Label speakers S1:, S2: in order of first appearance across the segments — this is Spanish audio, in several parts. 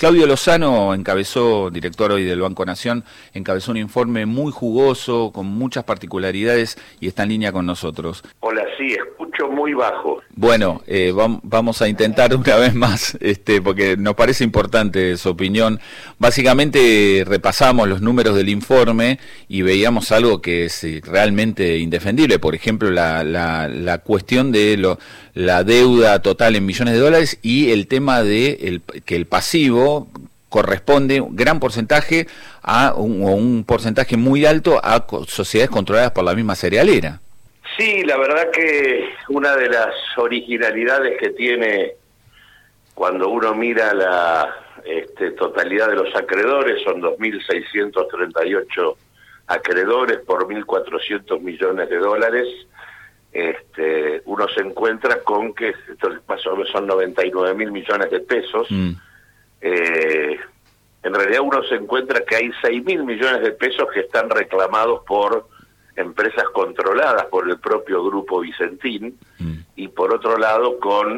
S1: Claudio Lozano encabezó, director hoy del Banco Nación, encabezó un informe muy jugoso, con muchas particularidades, y está en línea con nosotros.
S2: Hola, sí, escucho muy bajo.
S1: Bueno, vamos a intentar una vez más, porque nos parece importante su opinión. Básicamente repasamos los números del informe y veíamos algo que es realmente indefendible. Por ejemplo, la cuestión de la deuda total en millones de dólares y el tema de que el pasivo corresponde un gran porcentaje a un porcentaje muy alto a sociedades controladas por la misma cerealera.
S2: Sí, la verdad que una de las originalidades que tiene cuando uno mira la totalidad de los acreedores, son 2.638 acreedores por 1.400 millones de dólares, uno se encuentra con que esto más o menos son 99.000 millones de pesos. En realidad uno se encuentra que hay 6.000 millones de pesos que están reclamados por empresas controladas por el propio Grupo Vicentín, y por otro lado con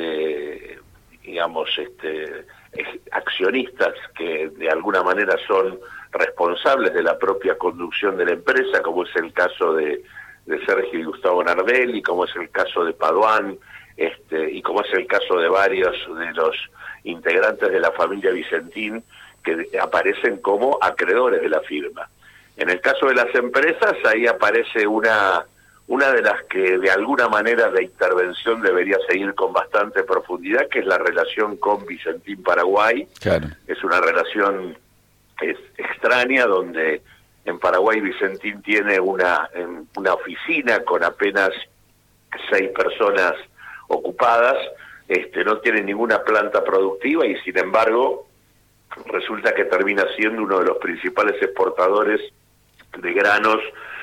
S2: accionistas que de alguna manera son responsables de la propia conducción de la empresa, como es el caso de Sergio y Gustavo Nardelli, como es el caso de Padoan, y como es el caso de varios de los integrantes de la familia Vicentín que aparecen como acreedores de la firma. En el caso de las empresas, ahí aparece una de las que de alguna manera de intervención debería seguir con bastante profundidad, que es la relación con Vicentín Paraguay.
S1: Claro.
S2: Es una relación extraña, donde en Paraguay Vicentín tiene una oficina con apenas 6 personas ocupadas, no tiene ninguna planta productiva y sin embargo resulta que termina siendo uno de los principales exportadores de granos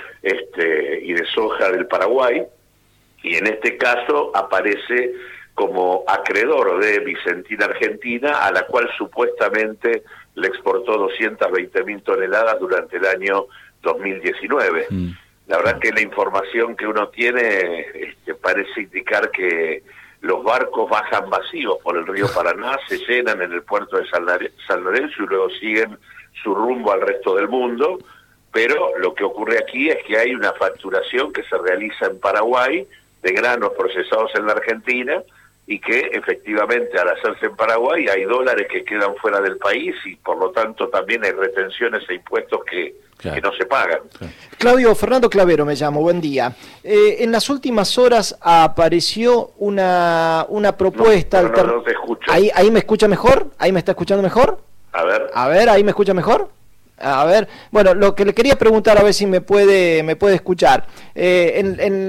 S2: y de soja del Paraguay, y en este caso aparece como acreedor de Vicentín Argentina, a la cual supuestamente le exportó 220.000 toneladas durante el año 2019. La verdad que la información que uno tiene parece indicar que los barcos bajan vacíos por el río Paraná, se llenan en el puerto de San Lorenzo y luego siguen su rumbo al resto del mundo. Pero lo que ocurre aquí es que hay una facturación que se realiza en Paraguay de granos procesados en la Argentina, y que efectivamente al hacerse en Paraguay hay dólares que quedan fuera del país y por lo tanto también hay retenciones e impuestos que no se pagan.
S3: Claudio, Fernando Clavero me llamo, buen día. En las últimas horas apareció una propuesta...
S2: No te escucho.
S3: ¿Ahí me escucha mejor? ¿Ahí me está escuchando mejor?
S2: A ver,
S3: ¿ahí me escucha mejor? A ver, bueno, lo que le quería preguntar, a ver si me puede escuchar. En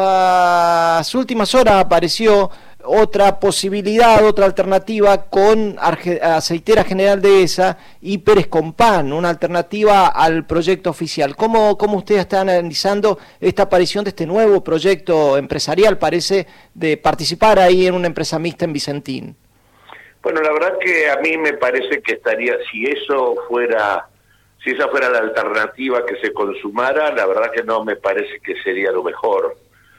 S3: las últimas horas apareció otra posibilidad, otra alternativa con Aceitera General Dehesa y Pérez Compán, una alternativa al proyecto oficial. ¿Cómo usted está analizando esta aparición de este nuevo proyecto empresarial, parece, de participar ahí en una empresa mixta en Vicentín?
S2: Bueno, la verdad que a mí me parece que estaría, si esa fuera la alternativa que se consumara, la verdad que no me parece que sería lo mejor.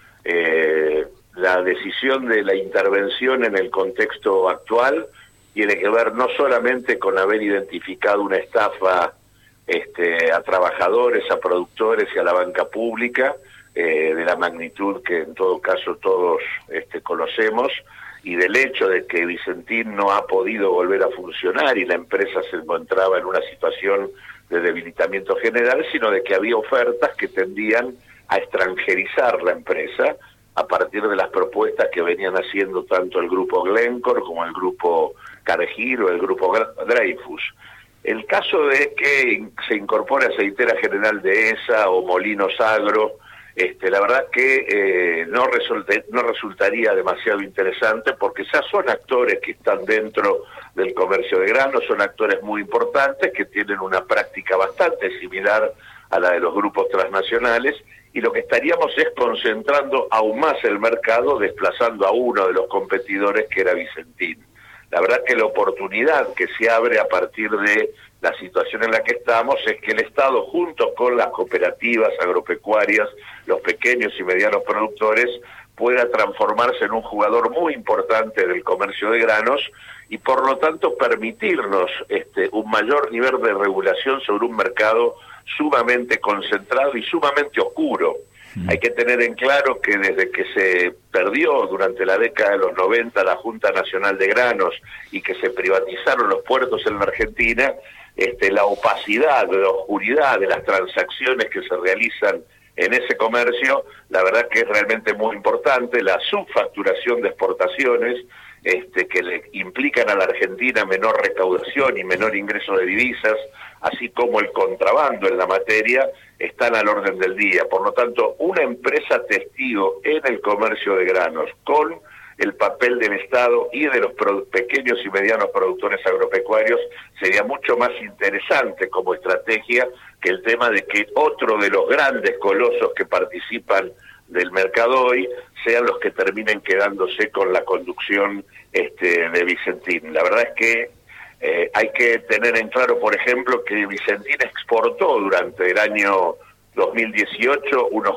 S2: La decisión de la intervención en el contexto actual tiene que ver no solamente con haber identificado una estafa a trabajadores, a productores y a la banca pública, de la magnitud que en todo caso todos conocemos, y del hecho de que Vicentín no ha podido volver a funcionar y la empresa se encontraba en una situación de debilitamiento general, sino de que había ofertas que tendían a extranjerizar la empresa a partir de las propuestas que venían haciendo tanto el grupo Glencore como el grupo Cargill o el grupo Dreyfus. El caso de que se incorpore Aceitera General Dehesa o Molinos Agro, la verdad que no resultaría demasiado interesante, porque ya son actores que están dentro del comercio de granos, son actores muy importantes que tienen una práctica bastante similar a la de los grupos transnacionales, y lo que estaríamos es concentrando aún más el mercado, desplazando a uno de los competidores que era Vicentín. La verdad que la oportunidad que se abre a partir de la situación en la que estamos es que el Estado, junto con las cooperativas agropecuarias, los pequeños y medianos productores, pueda transformarse en un jugador muy importante del comercio de granos y por lo tanto permitirnos un mayor nivel de regulación sobre un mercado sumamente concentrado y sumamente oscuro. Hay que tener en claro que desde que se perdió durante la década de los 90 la Junta Nacional de Granos y que se privatizaron los puertos en la Argentina, la opacidad, la oscuridad de las transacciones que se realizan en ese comercio, la verdad que es realmente muy importante. La subfacturación de exportaciones que le implican a la Argentina menor recaudación y menor ingreso de divisas, así como el contrabando en la materia, están al orden del día. Por lo tanto, una empresa testigo en el comercio de granos, con el papel del Estado y de los pequeños y medianos productores agropecuarios, sería mucho más interesante como estrategia que el tema de que otro de los grandes colosos que participan del mercado hoy sean los que terminen quedándose con la conducción de Vicentín. La verdad es que hay que tener en claro, por ejemplo, que Vicentín exportó durante el año 2018 unos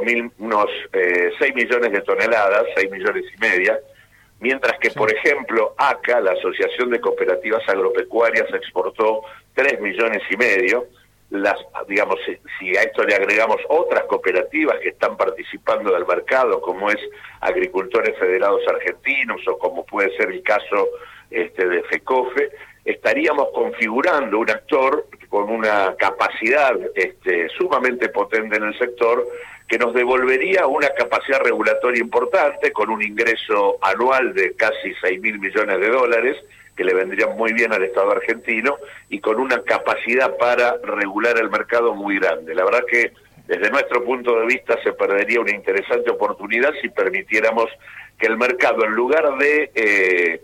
S2: 6 millones de toneladas, 6 millones y media, mientras que, por ejemplo, ACA, la Asociación de Cooperativas Agropecuarias, exportó 3 millones y medio. Digamos, si a esto le agregamos otras cooperativas que están participando del mercado, como es Agricultores Federados Argentinos o como puede ser el caso de FECOFE, estaríamos configurando un actor con una capacidad sumamente potente en el sector, que nos devolvería una capacidad regulatoria importante, con un ingreso anual de casi 6.000 millones de dólares, que le vendrían muy bien al Estado argentino, y con una capacidad para regular el mercado muy grande. La verdad que desde nuestro punto de vista se perdería una interesante oportunidad si permitiéramos que el mercado, en lugar de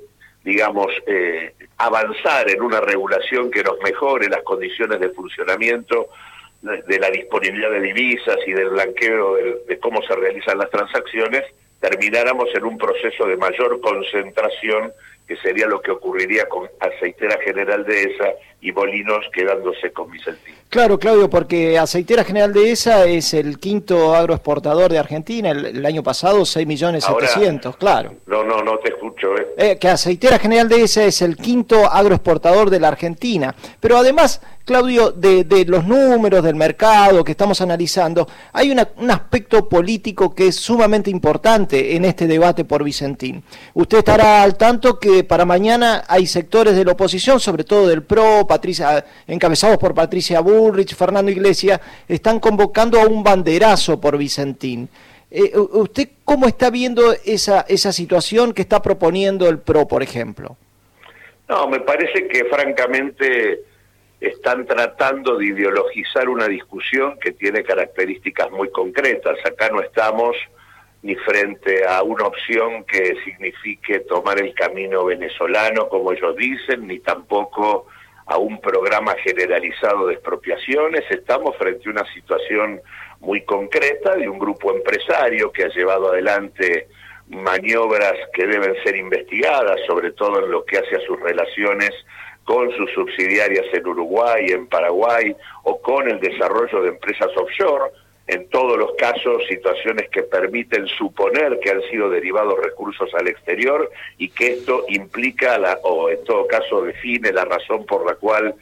S2: avanzar en una regulación que nos mejore las condiciones de funcionamiento, de la disponibilidad de divisas y del blanqueo de cómo se realizan las transacciones, termináramos en un proceso de mayor concentración, que sería lo que ocurriría con Aceitera General Dehesa y Molinos quedándose con Vicentín.
S3: Claro, Claudio, porque Aceitera General Dehesa es el quinto agroexportador de Argentina, el año pasado 6.700.000, claro.
S2: No te escucho.
S3: Que Aceitera General Dehesa es el quinto agroexportador de la Argentina, pero además, Claudio, de los números del mercado que estamos analizando, hay un aspecto político que es sumamente importante en este debate por Vicentín. Usted estará al tanto que para mañana hay sectores de la oposición, sobre todo del PRO, encabezados por Patricia Bullrich, Fernando Iglesias, están convocando a un banderazo por Vicentín. ¿Usted cómo está viendo esa situación que está proponiendo el PRO, por ejemplo?
S2: No, me parece que francamente están tratando de ideologizar una discusión que tiene características muy concretas. Acá no estamos ni frente a una opción que signifique tomar el camino venezolano, como ellos dicen, ni tampoco a un programa generalizado de expropiaciones. Estamos frente a una situación muy concreta de un grupo empresario que ha llevado adelante maniobras que deben ser investigadas, sobre todo en lo que hace a sus relaciones con sus subsidiarias en Uruguay, en Paraguay, o con el desarrollo de empresas offshore, en todos los casos situaciones que permiten suponer que han sido derivados recursos al exterior, y que esto implica, o en todo caso define la razón por la cual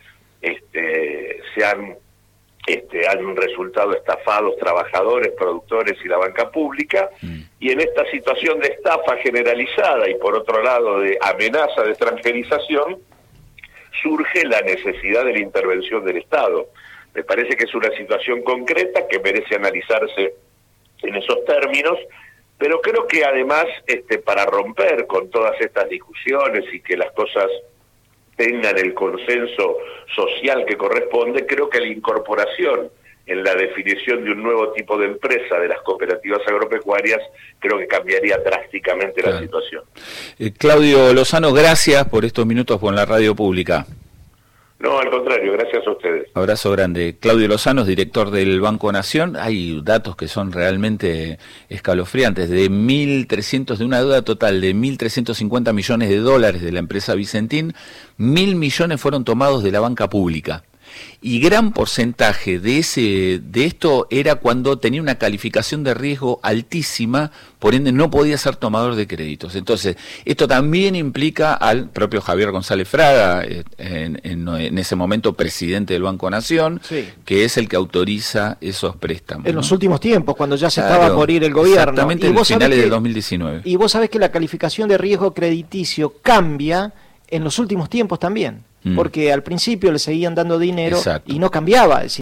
S2: han resultado estafados trabajadores, productores y la banca pública. Y en esta situación de estafa generalizada y por otro lado de amenaza de extranjerización, surge la necesidad de la intervención del Estado. Me parece que es una situación concreta que merece analizarse en esos términos, pero creo que además para romper con todas estas discusiones y que las cosas tengan el consenso social que corresponde, creo que la incorporación en la definición de un nuevo tipo de empresa de las cooperativas agropecuarias, creo que cambiaría drásticamente la situación.
S1: Claudio Lozano, gracias por estos minutos con la radio pública.
S2: No, al contrario, gracias a ustedes.
S1: Abrazo grande. Claudio Lozano es director del Banco Nación. Hay datos que son realmente escalofriantes. De una deuda total de 1.350 millones de dólares de la empresa Vicentín, 1.000 millones fueron tomados de la banca pública. Y gran porcentaje de esto era cuando tenía una calificación de riesgo altísima, por ende no podía ser tomador de créditos. Entonces, esto también implica al propio Javier González Fraga, en ese momento presidente del Banco Nación,
S3: sí,
S1: que es el que autoriza esos préstamos.
S3: En los últimos tiempos, cuando ya se estaba por ir el gobierno.
S1: Exactamente, en finales del 2019.
S3: Y vos sabés que la calificación de riesgo crediticio cambia en los últimos tiempos también, porque al principio le seguían dando dinero y no cambiaba.